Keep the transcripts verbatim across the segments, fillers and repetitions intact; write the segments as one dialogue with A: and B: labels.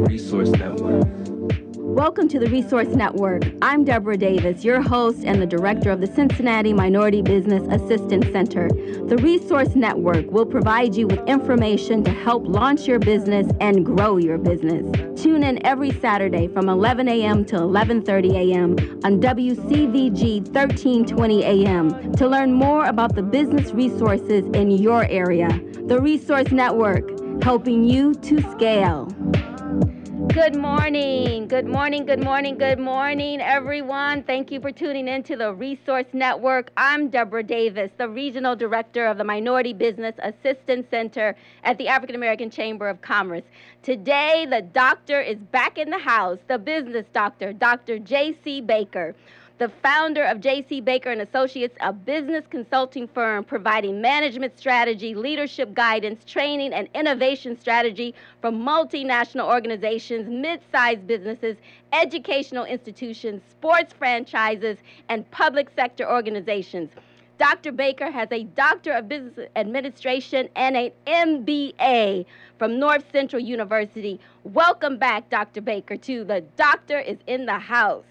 A: Resource Network.
B: Welcome to the Resource Network. I'm Deborah Davis, your host and the director of the Cincinnati Minority Business Assistance Center. The Resource Network will provide you with information to help launch your business and grow your business. Tune in every Saturday from eleven a.m. to eleven thirty a.m. on W C V G thirteen twenty A M to learn more about the business resources in your area. The Resource Network, helping you to scale. Good morning, good morning, good morning, good morning, everyone. Thank you for tuning in to the Resource Network. I'm Deborah Davis, the Regional Director of the Minority Business Assistance Center at the African American Chamber of Commerce. Today, the doctor is back in the house, the business doctor, Doctor J C Baker, the founder of J C Baker and Associates, a business consulting firm providing management strategy, leadership guidance, training, and innovation strategy for multinational organizations, mid-sized businesses, educational institutions, sports franchises, and public sector organizations. Doctor Baker has a Doctor of Business Administration and an M B A from North Central University. Welcome back, Doctor Baker, to The Doctor is in the House.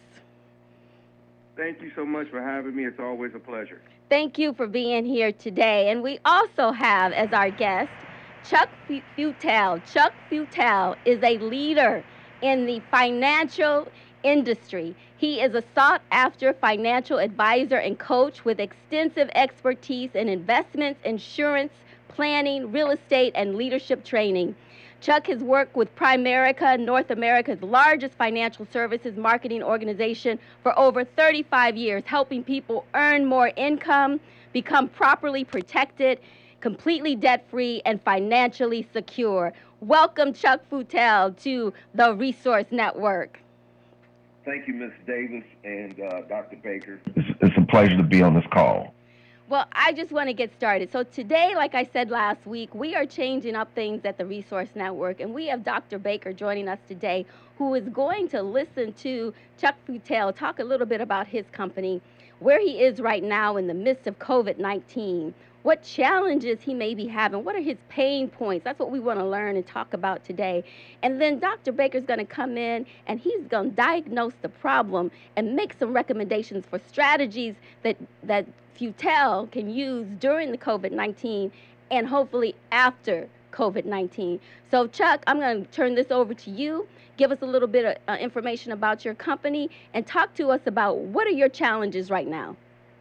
C: Thank you so much for having me. It's always a pleasure.
B: Thank you for being here today. And we also have as our guest Chuck Futel. Chuck Futel is a leader in the financial industry. He is a sought-after financial advisor and coach with extensive expertise in investments, insurance, planning, real estate, and leadership training. Chuck has worked with Primerica, North America's largest financial services marketing organization, for over thirty-five years, helping people earn more income, become properly protected, completely debt-free, and financially secure. Welcome, Chuck Futel, to the Resource Network.
C: Thank you, Miz Davis and uh, Doctor Baker. It's, it's a pleasure to be on this call.
B: Well, I just want to get started. So today, like I said last week, we are changing up things at the Resource Network, and we have Doctor Baker joining us today, who is going to listen to Chuck Futel talk a little bit about his company, where he is right now in the midst of COVID nineteen, what challenges he may be having, what are his pain points. That's what we want to learn and talk about today. And then Doctor Baker's going to come in and he's going to diagnose the problem and make some recommendations for strategies that that Futel can use during the COVID nineteen and hopefully after COVID nineteen. So Chuck, I'm going to turn this over to you. Give us a little bit of uh, information about your company and talk to us about what are your challenges right now.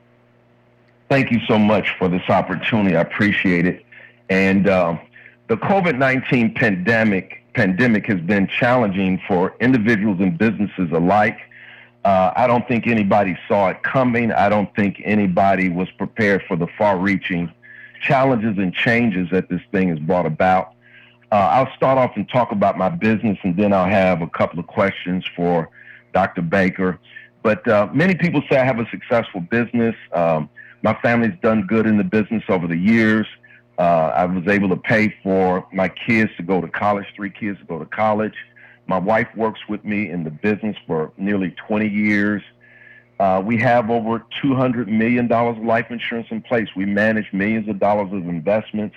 C: Thank you so much for this opportunity. I appreciate it. And uh, the COVID nineteen pandemic pandemic has been challenging for individuals and businesses alike. Uh, I don't think anybody saw it coming. I don't think anybody was prepared for the far-reaching challenges and changes that this thing has brought about. Uh, I'll start off and talk about my business, and then I'll have a couple of questions for Doctor Baker. But uh, many people say I have a successful business. Um, my family's done good in the business over the years. Uh, I was able to pay for my kids to go to college, three kids to go to college. My wife works with me in the business for nearly twenty years. Uh, we have over two hundred million dollars of life insurance in place. We manage millions of dollars of investments,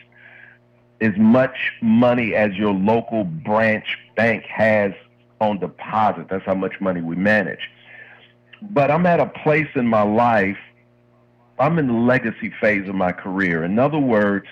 C: as much money as your local branch bank has on deposit. That's how much money we manage. But I'm at a place in my life, I'm in the legacy phase of my career. In other words,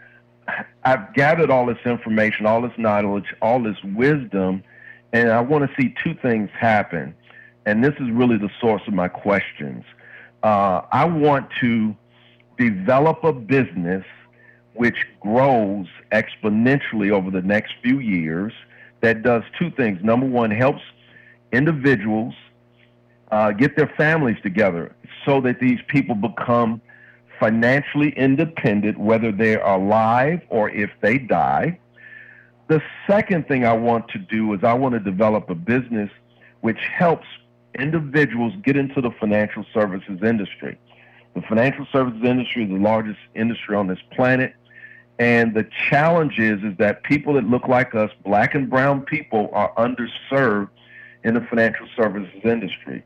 C: I've gathered all this information, all this knowledge, all this wisdom, and I want to see two things happen. And this is really the source of my questions. Uh, I want to develop a business which grows exponentially over the next few years that does two things. Number one, helps individuals uh, get their families together so that these people become financially independent, whether they are alive or if they die. The second thing I want to do is I want to develop a business which helps individuals get into the financial services industry. The financial services industry is the largest industry on this planet. And the challenge is, is that people that look like us, black and brown people, are underserved in the financial services industry.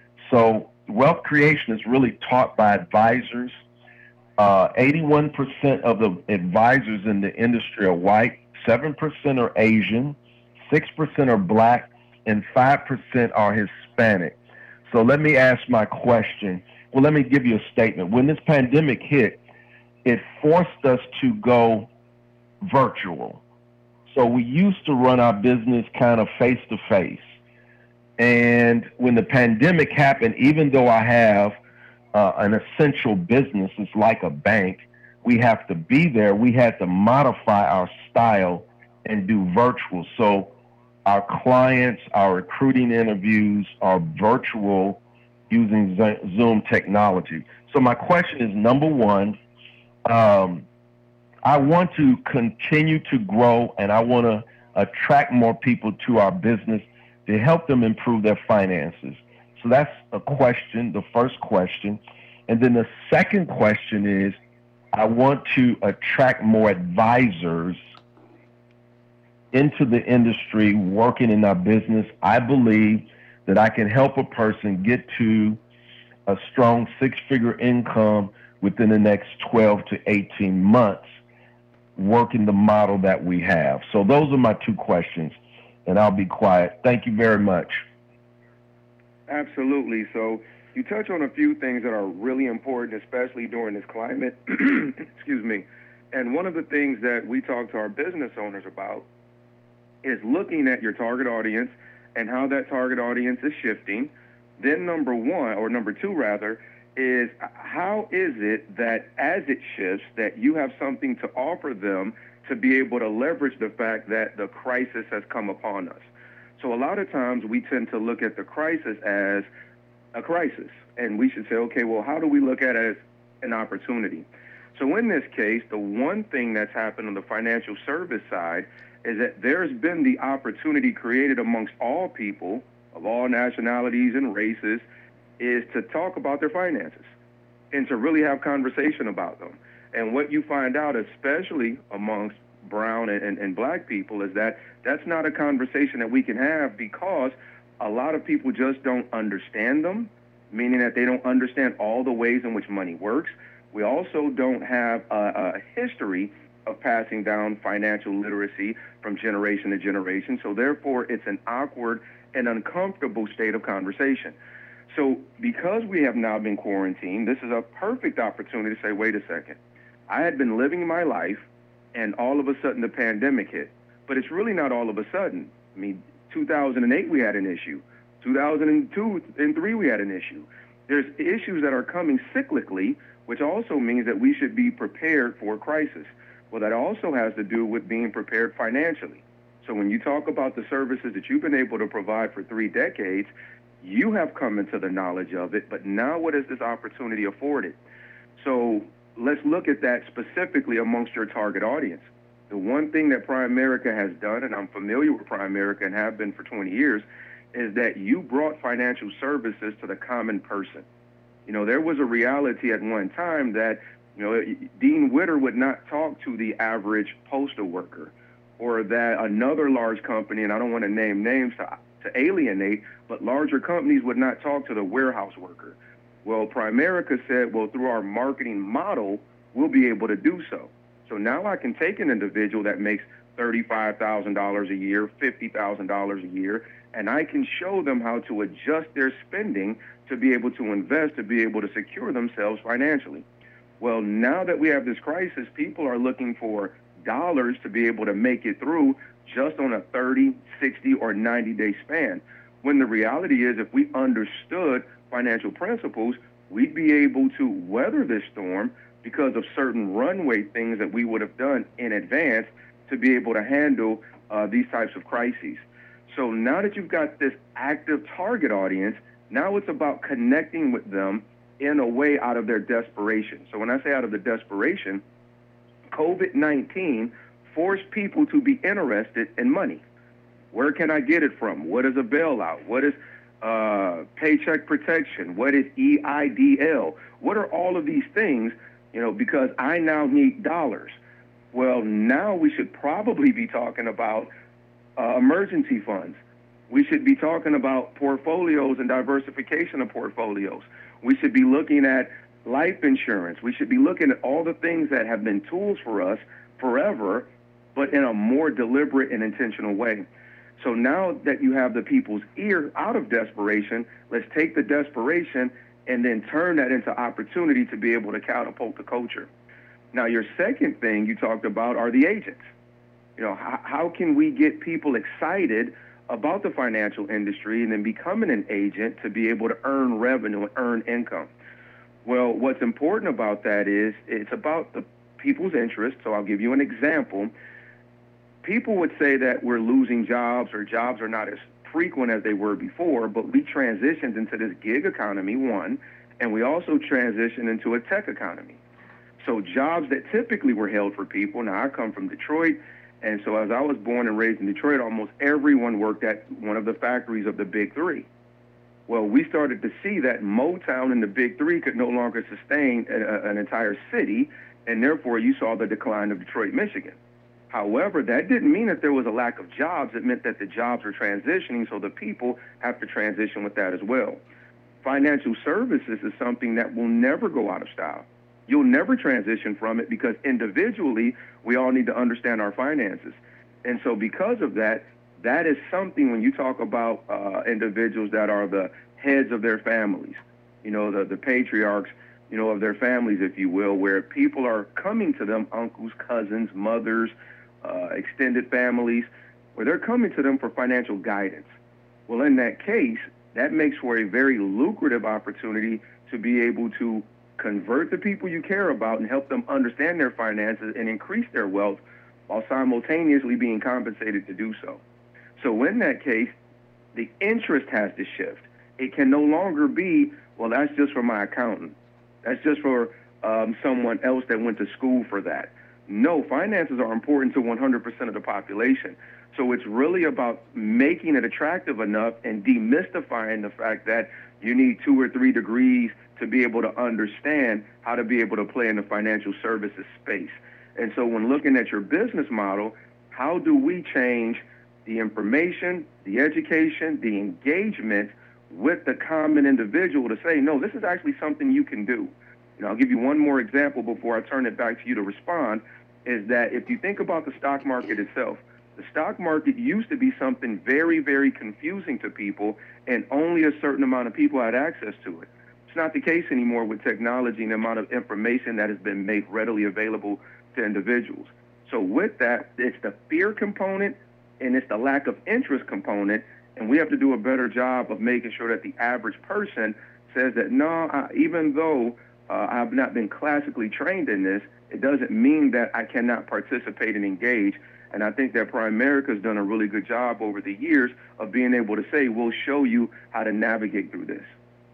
C: So wealth creation is really taught by advisors. Uh, eighty-one percent of the advisors in the industry are white, seven percent are Asian, six percent are black, and five percent are Hispanic. So let me ask my question. Well, let me give you a statement. When this pandemic hit, it forced us to go virtual. So we used to run our business kind of face to face. And when the pandemic happened, even though I have uh, an essential business, it's like a bank, we have to be there. We had to modify our style and do virtual. So our clients, our recruiting interviews are virtual using Zoom technology. So my question is, number one, um, I want to continue to grow, and I want to attract more people to our business to help them improve their finances. So that's a question, the first question. And then the second question is, I want to attract more advisors into the industry working in our business. I believe that I can help a person get to a strong six-figure income within the next twelve to eighteen months, working the model that we have. So those are my two questions, and I'll be quiet. Thank you very much.
A: Absolutely. So you touch on a few things that are really important, especially during this climate. Excuse me. And one of the things that we talk to our business owners about is looking at your target audience and how that target audience is shifting. Then number one, or number two rather, is how is it that as it shifts that you have something to offer them to be able to leverage the fact that the crisis has come upon us. So a lot of times we tend to look at the crisis as a crisis, and we should say, okay, well, how do we look at it as an opportunity? So in this case, the one thing that's happened on the financial service side is that there's been the opportunity created amongst all people of all nationalities and races is to talk about their finances and to really have conversation about them. And what you find out, especially amongst brown and, and, and black people, is that that's not a conversation that we can have because a lot of people just don't understand them, meaning that they don't understand all the ways in which money works. We also don't have a, a history of passing down financial literacy from generation to generation. So therefore, it's an awkward and uncomfortable state of conversation. So because we have now been quarantined, this is a perfect opportunity to say, wait a second. I had been living my life, and all of a sudden the pandemic hit. But it's really not all of a sudden. I mean, two thousand eight, we had an issue. two thousand two and three, we had an issue. There's issues that are coming cyclically, which also means that we should be prepared for a crisis. Well, that also has to do with being prepared financially. So when you talk about the services that you've been able to provide for three decades, you have come into the knowledge of it, but now what is this opportunity afforded? So let's look at that specifically amongst your target audience. The one thing that Primerica has done, and I'm familiar with Primerica and have been for twenty years, is that you brought financial services to the common person. You know, there was a reality at one time that, you know, Dean Witter would not talk to the average postal worker, or that another large company, and I don't want to name names to, to alienate, but larger companies would not talk to the warehouse worker. Well, Primerica said, well, through our marketing model, we'll be able to do so. So now I can take an individual that makes thirty-five thousand dollars a year, fifty thousand dollars a year, and I can show them how to adjust their spending to be able to invest, to be able to secure themselves financially. Well, now that we have this crisis, people are looking for dollars to be able to make it through just on a thirty, sixty, or ninety day span. When the reality is, if we understood financial principles, we'd be able to weather this storm because of certain runway things that we would have done in advance to be able to handle uh, these types of crises. So now that you've got this active target audience, now it's about connecting with them in a way out of their desperation. So when I say out of the desperation, COVID nineteen forced people to be interested in money. Where can I get it from? What is a bailout? What is uh, paycheck protection? What is E I D L? What are all of these things? You know, because I now need dollars. Well, now we should probably be talking about uh, emergency funds. We should be talking about portfolios and diversification of portfolios. We should be looking at life insurance. We should be looking at all the things that have been tools for us forever, but in a more deliberate and intentional way. So now that you have the people's ear out of desperation, let's take the desperation and then turn that into opportunity to be able to catapult the culture. Now, your second thing you talked about are the agents. You know, how, how can we get people excited about the financial industry and then becoming an agent to be able to earn revenue and earn income? Well, what's important about that is it's about the people's interest. So I'll give you an example. People would say that we're losing jobs or jobs are not as frequent as they were before, but we transitioned into this gig economy, one, and we also transitioned into a tech economy. So jobs that typically were held for people, now I come from Detroit, and so as I was born and raised in Detroit, almost everyone worked at one of the factories of the big three. Well, we started to see that Motown and the big three could no longer sustain a, an entire city, and therefore you saw the decline of Detroit, Michigan. However, that didn't mean that there was a lack of jobs. It meant that the jobs were transitioning, so the people have to transition with that as well. Financial services is something that will never go out of style. You'll never transition from it because individually, we all need to understand our finances. And so because of that, that is something when you talk about uh, individuals that are the heads of their families, you know, the, the patriarchs, you know, of their families, if you will, where people are coming to them, uncles, cousins, mothers, uh, extended families, where they're coming to them for financial guidance. Well, in that case, that makes for a very lucrative opportunity to be able to convert the people you care about and help them understand their finances and increase their wealth while simultaneously being compensated to do so. So in that case, the interest has to shift. It can no longer be, well, that's just for my accountant. That's just for um, someone else that went to school for that. No, finances are important to one hundred percent of the population. So it's really about making it attractive enough and demystifying the fact that you need two or three degrees to be able to understand how to be able to play in the financial services space. And so when looking at your business model, how do we change the information, the education, the engagement with the common individual to say, no, this is actually something you can do. And I'll give you one more example before I turn it back to you to respond, is that if you think about the stock market itself, the stock market used to be something very, very confusing to people, and only a certain amount of people had access to it. It's not the case anymore with technology and the amount of information that has been made readily available to individuals. So with that, it's the fear component and it's the lack of interest component, and we have to do a better job of making sure that the average person says that, no, I, even though uh, I've not been classically trained in this, it doesn't mean that I cannot participate and engage. And I think that Primerica has done a really good job over the years of being able to say, we'll show you how to navigate through this.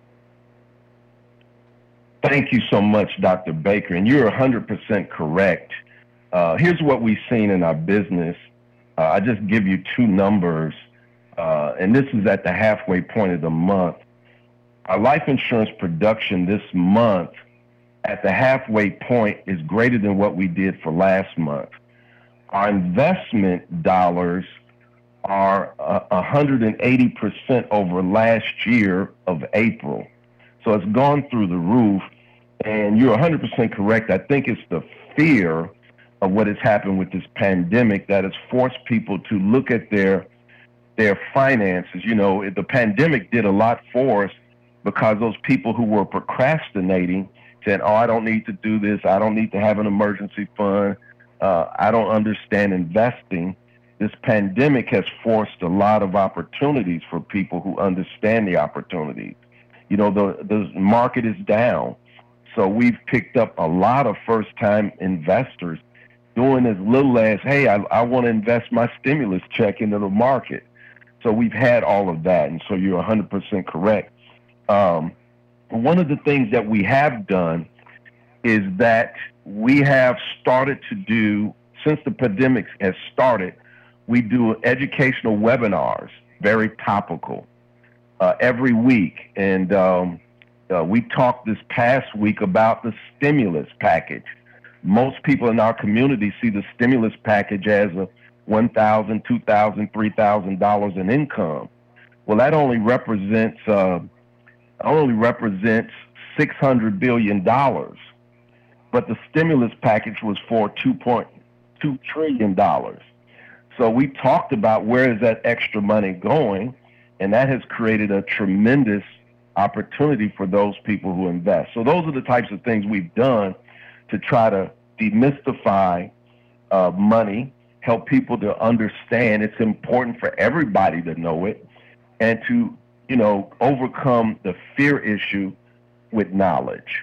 C: Thank you so much, Doctor Baker. And you're one hundred percent correct. Uh, here's what we've seen in our business. Uh, I just give you two numbers, uh, and this is at the halfway point of the month. Our life insurance production this month at the halfway point is greater than what we did for last month. Our investment dollars are uh, one hundred eighty percent over last year of April. So it's gone through the roof, and you're one hundred percent correct. I think it's the fear of what has happened with this pandemic that has forced people to look at their their finances. You know, the pandemic did a lot for us because those people who were procrastinating said, oh, I don't need to do this. I don't need to have an emergency fund. Uh, I don't understand investing. This pandemic has forced a lot of opportunities for people who understand the opportunities. You know, the, the market is down. So we've picked up a lot of first-time investors doing as little as, hey, I, I want to invest my stimulus check into the market. So we've had all of that, and so you're one hundred percent correct. Um, one of the things that we have done is that we have started to do, since the pandemic has started, we do educational webinars, very topical, uh, every week. And um, uh, we talked this past week about the stimulus package. Most people in our community see the stimulus package as a one thousand dollars, two thousand dollars, three thousand dollars in income. Well, that only represents uh, only represents six hundred billion dollars. But the stimulus package was for two point two trillion dollars. So we talked about where is that extra money going, and that has created a tremendous opportunity for those people who invest. So those are the types of things we've done to try to demystify uh, money, help people to understand it's important for everybody to know it, and to, you know, overcome the fear issue with knowledge.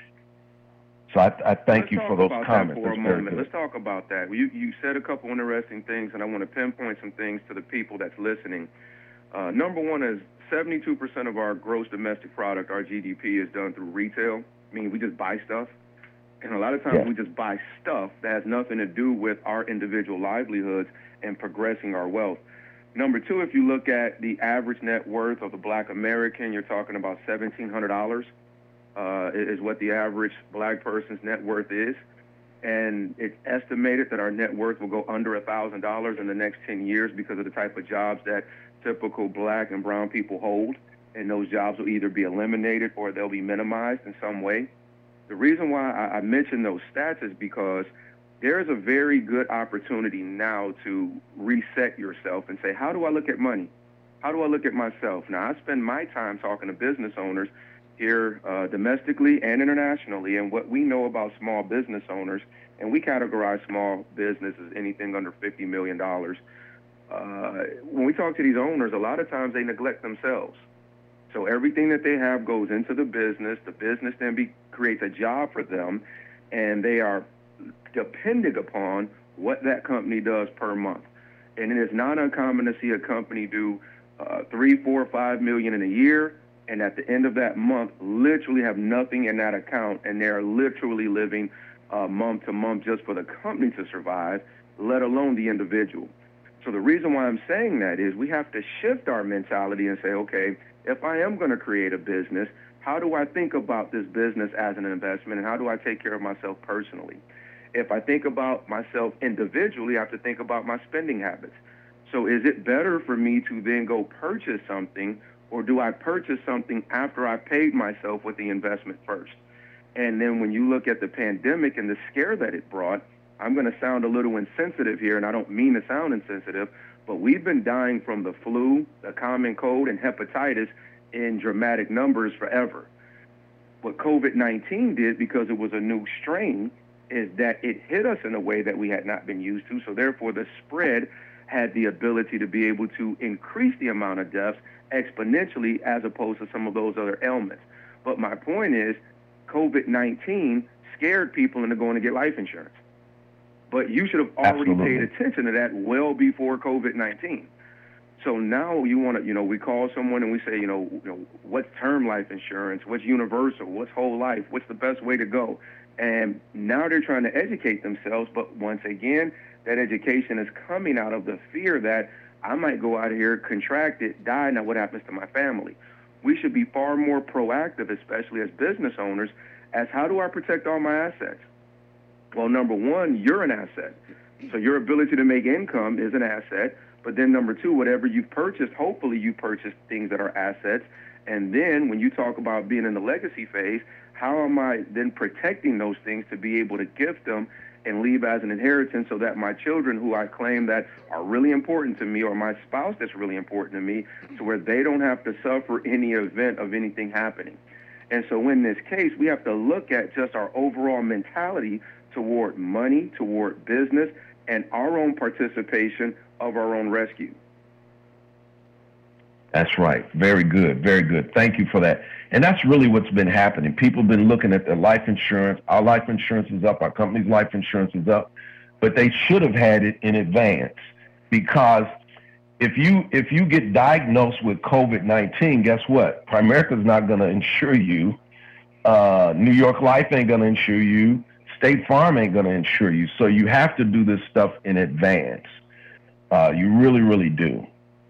C: So I, I thank
A: Let's
C: you
A: talk
C: for those
A: about
C: comments.
A: that for a
C: That's very
A: moment.
C: good.
A: Let's talk about that. You, you said a couple interesting things, and I want to pinpoint some things to the people that's listening. Uh, number one is seventy-two percent of our gross domestic product, our G D P, is done through retail, meaning we just buy stuff. And a lot of times
C: Yeah.
A: we just buy stuff that has nothing to do with our individual livelihoods and progressing our wealth. Number two, if you look at the average net worth of the black American, you're talking about seventeen hundred dollars uh, is what the average black person's net worth is. And it's estimated that our net worth will go under one thousand dollars in the next ten years because of the type of jobs that typical black and brown people hold. And those jobs will either be eliminated or they'll be minimized in some way. The reason why I, I mention those stats is because there's a very good opportunity now to reset yourself and say, how do I look at money? How do I look at myself? Now, I spend my time talking to business owners here uh, domestically and internationally, and what we know about small business owners, and we categorize small business as anything under fifty million dollars. Uh, when we talk to these owners, a lot of times they neglect themselves. So everything that they have goes into the business. The business then be, creates a job for them, and they are depending upon what that company does per month. And it is not uncommon to see a company do uh, three, four, five million in a year, and at the end of that month, literally have nothing in that account, and they are literally living uh, month to month just for the company to survive, let alone the individual. So the reason why I'm saying that is we have to shift our mentality and say, okay, if I am going to create a business, how do I think about this business as an investment, and how do I take care of myself personally? If I think about myself individually, I have to think about my spending habits. So is it better for me to then go purchase something, or do I purchase something after I paid myself with the investment first? And then when you look at the pandemic and the scare that it brought, I'm going to sound a little insensitive here, and I don't mean to sound insensitive, but we've been dying from the flu, the common cold, and hepatitis in dramatic numbers forever. What COVID nineteen did, because it was a new strain, is that it hit us in a way that we had not been used to, so therefore the spread had the ability to be able to increase the amount of deaths exponentially as opposed to some of those other ailments. But my point is, COVID nineteen scared people into going to get life insurance. But you should have already
C: Absolutely.
A: paid attention to that well before COVID nineteen. So now you want to, you know, we call someone and we say, you know, you know, what's term life insurance? What's universal? What's whole life? What's the best way to go? And now they're trying to educate themselves. But once again, that education is coming out of the fear that I might go out here, contract it, die. Now what happens to my family? We should be far more proactive, especially as business owners, as how do I protect all my assets? Well, number one, you're an asset. So your ability to make income is an asset. But then number two, whatever you've purchased, hopefully you purchased things that are assets. And then when you talk about being in the legacy phase, how am I then protecting those things to be able to gift them and leave as an inheritance so that my children, who I claim that are really important to me, or my spouse that's really important to me, to where they don't have to suffer any event of anything happening. And so in this case, we have to look at just our overall mentality toward money, toward business, and our own participation of our own rescue.
C: That's right. Very good. Very good. Thank you for that. And that's really what's been happening. People have been looking at their life insurance. Our life insurance is up. Our company's life insurance is up. But they should have had it in advance, because if you if you get diagnosed with COVID nineteen, guess what? Primerica's not going to insure you. Uh, New York Life ain't going to insure you. State Farm ain't going to insure you. So you have to do this stuff in advance. Uh, you really, really do.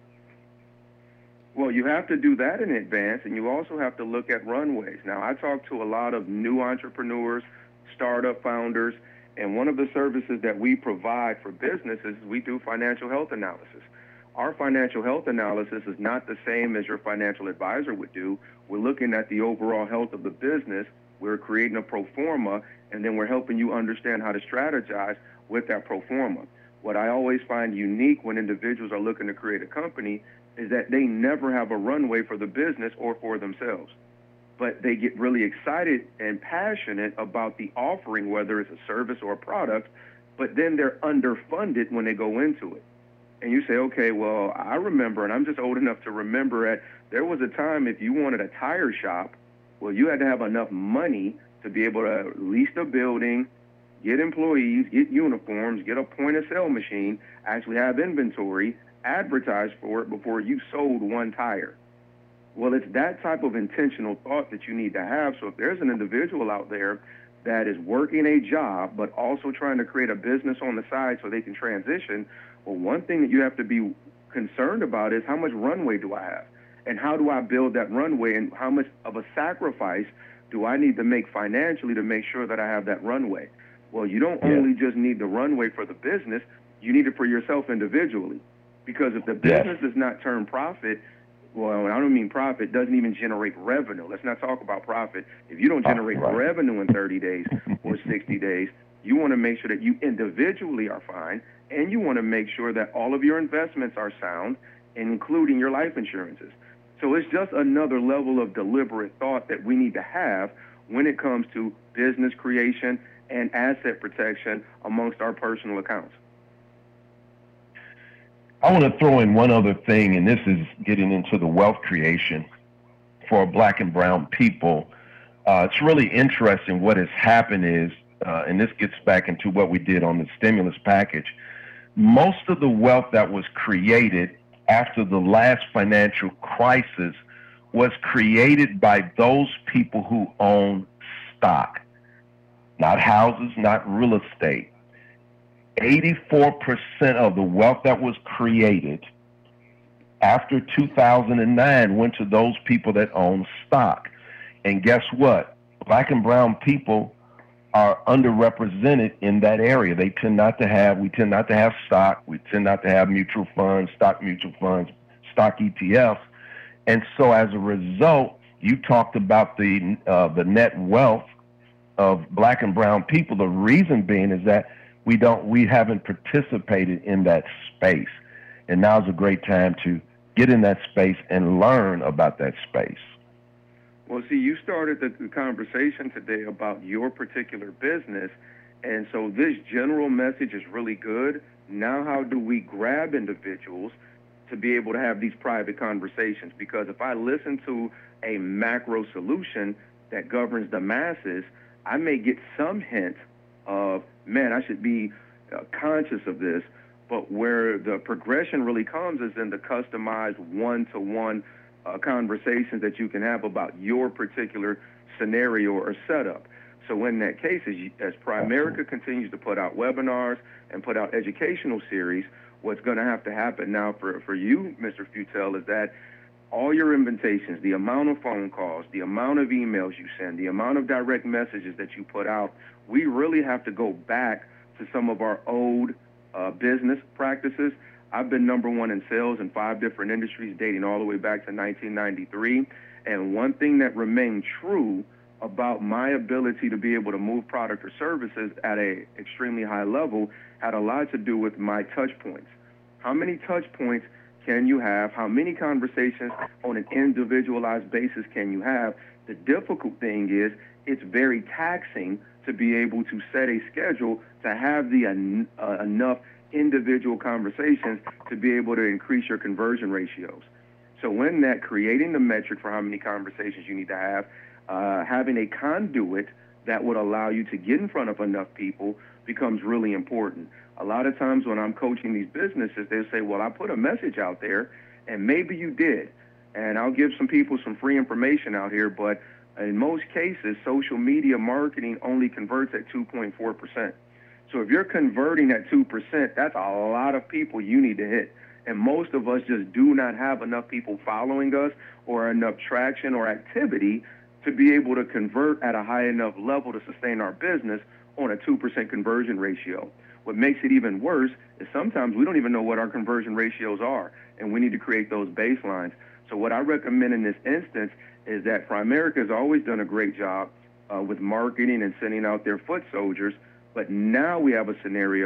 A: Well, you have to do that in advance, and you also have to look at runways. Now, I talk to a lot of new entrepreneurs, startup founders, and one of the services that we provide for businesses is we do financial health analysis. Our financial health analysis is not the same as your financial advisor would do. We're looking at the overall health of the business. We're creating a pro forma, and then we're helping you understand how to strategize with that pro forma. What I always find unique when individuals are looking to create a company is that they never have a runway for the business or for themselves. But they get really excited and passionate about the offering, whether it's a service or a product, but then they're underfunded when they go into it. And you say, okay, well, I remember, and I'm just old enough to remember that there was a time if you wanted a tire shop, well, you had to have enough money to be able to lease the building, get employees, get uniforms, get a point-of-sale machine, actually have inventory, advertise for it before you sold one tire. Well, it's that type of intentional thought that you need to have. So if there's an individual out there that is working a job but also trying to create a business on the side so they can transition, well, one thing that you have to be concerned about is how much runway do I have? And how do I build that runway? And how much of a sacrifice do I need to make financially to make sure that I have that runway? Well, you don't yeah. only just need the runway for the business, you need it for yourself individually. Because if the business yes. does not turn profit, well, I don't mean profit, doesn't even generate revenue. Let's not talk about profit. If you don't generate oh, right. revenue in thirty days or sixty days, you want to make sure that you individually are fine, and you want to make sure that all of your investments are sound, including your life insurances. So it's just another level of deliberate thought that we need to have when it comes to business creation and asset protection amongst our personal accounts.
C: I want to throw in one other thing, and this is getting into the wealth creation for Black and brown people. Uh, it's really interesting what has happened is, uh, and this gets back into what we did on the stimulus package, most of the wealth that was created after the last financial crisis was created by those people who own stock, not houses, not real estate. eighty-four percent of the wealth that was created after two thousand nine went to those people that own stock. And guess what? Black and brown people are underrepresented in that area. They tend not to have, we tend not to have stock. We tend not to have mutual funds, stock mutual funds, stock E T Fs. And so as a result, you talked about the uh, the net wealth of Black and brown people. The reason being is that we don't, we haven't participated in that space. And now's a great time to get in that space and learn about that space.
A: Well, see, you started the, the conversation today about your particular business. And so this general message is really good. Now, how do we grab individuals to be able to have these private conversations? Because if I listen to a macro solution that governs the masses, I may get some hint of, man, I should be uh, conscious of this. But where the progression really comes is in the customized one-to-one uh, conversations that you can have about your particular scenario or setup. So in that case, as, you, as Primerica continues to put out webinars and put out educational series, what's going to have to happen now for, for you, Mister Futel, is that all your invitations, the amount of phone calls, the amount of emails you send, the amount of direct messages that you put out, we really have to go back to some of our old uh, business practices. I've been number one in sales in five different industries dating all the way back to nineteen ninety-three. And one thing that remained true about my ability to be able to move product or services at a extremely high level had a lot to do with my touch points. How many touch points can you have? How many conversations on an individualized basis can you have? The difficult thing is it's very taxing to be able to set a schedule to have the en- uh, enough individual conversations to be able to increase your conversion ratios. So when that, creating the metric for how many conversations you need to have, uh, having a conduit that would allow you to get in front of enough people becomes really important. A lot of times when I'm coaching these businesses, they'll say, well, I put a message out there, and maybe you did. And I'll give some people some free information out here, but in most cases, social media marketing only converts at two point four percent. So if you're converting at two percent, that's a lot of people you need to hit. And most of us just do not have enough people following us or enough traction or activity to be able to convert at a high enough level to sustain our business on a two percent conversion ratio. What makes it even worse is sometimes we don't even know what our conversion ratios are, and we need to create those baselines. So what I recommend in this instance is that Primerica has always done a great job uh, with marketing and sending out their foot soldiers, but now we have a scenario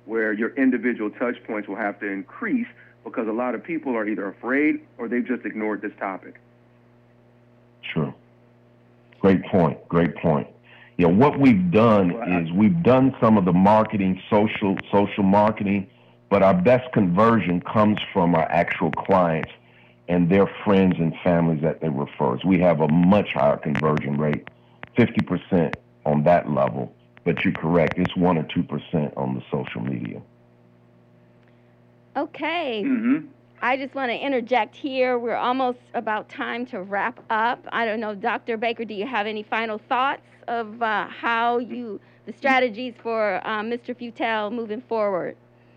A: where your individual touch points will have to increase because a lot of people are either afraid or they've just ignored this topic.
C: True. Great point. Great point. Yeah, what we've done
A: Well, I-
C: is we've done some of the marketing, social social marketing, but our best conversion comes from our actual clients and their friends and families that they refer. So we have a much higher conversion rate, fifty percent on that level. But you're correct, it's one or two percent on the social media.
B: Okay.
A: Mm-hmm.
B: I just want to interject here. We're almost about time to wrap up. I don't know, Doctor Baker, do you have any final thoughts of uh, how you, the strategies for uh, Mister Futel moving forward?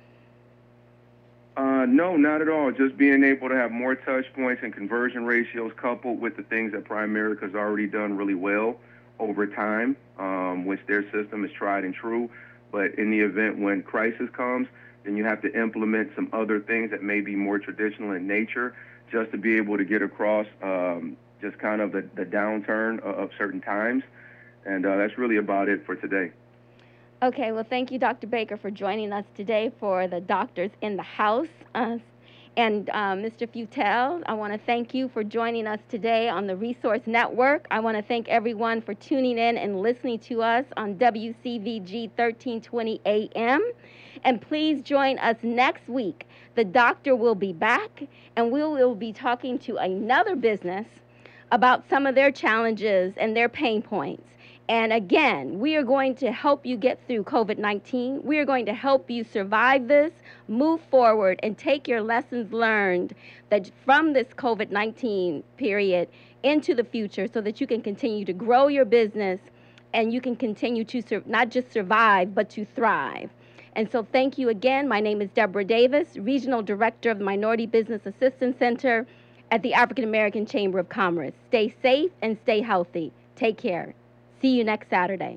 A: Uh, no, not at all. Just being able to have more touch points and conversion ratios coupled with the things that Primerica's already done really well over time, um, which their system is tried and true. But in the event when crisis comes, then you have to implement some other things that may be more traditional in nature just to be able to get across um, just kind of the, the downturn of, of certain times. And uh, that's really about it for today.
B: Okay, well, thank you, Doctor Baker, for joining us today for the Doctors in the House. Uh, and uh, Mister Futel, I want to thank you for joining us today on the Resource Network. I want to thank everyone for tuning in and listening to us on W C V G thirteen twenty A M. And please join us next week. The doctor will be back, and we will be talking to another business about some of their challenges and their pain points. And again, we are going to help you get through COVID nineteen. We are going to help you survive this, move forward, and take your lessons learned that from this COVID nineteen period into the future so that you can continue to grow your business and you can continue to sur- not just survive, but to thrive. And so thank you again. My name is Deborah Davis, Regional Director of the Minority Business Assistance Center at the African American Chamber of Commerce. Stay safe and stay healthy. Take care. See you next Saturday.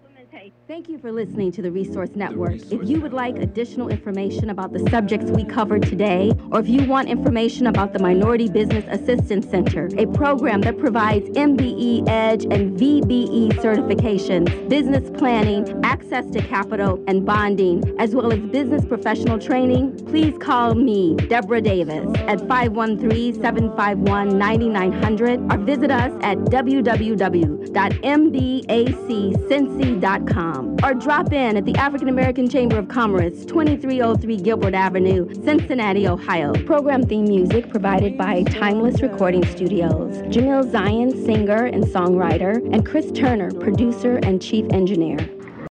B: Thank you for listening to the Resource Network. If you would like additional information about the subjects we covered today, or if you want information about the Minority Business Assistance Center, a program that provides M B E, EDGE, and V B E certifications, business planning, access to capital, and bonding, as well as business professional training, please call me, Deborah Davis, at five one three, seven five one, nine nine zero zero, or visit us at w w w dot m b a c cincy dot com, or drop in at the African American Chamber of Commerce, twenty-three oh three Gilbert Avenue, Cincinnati, Ohio. Program theme music provided by Timeless Recording Studios. Jamil Zion, singer and songwriter, and Chris Turner, producer and chief engineer.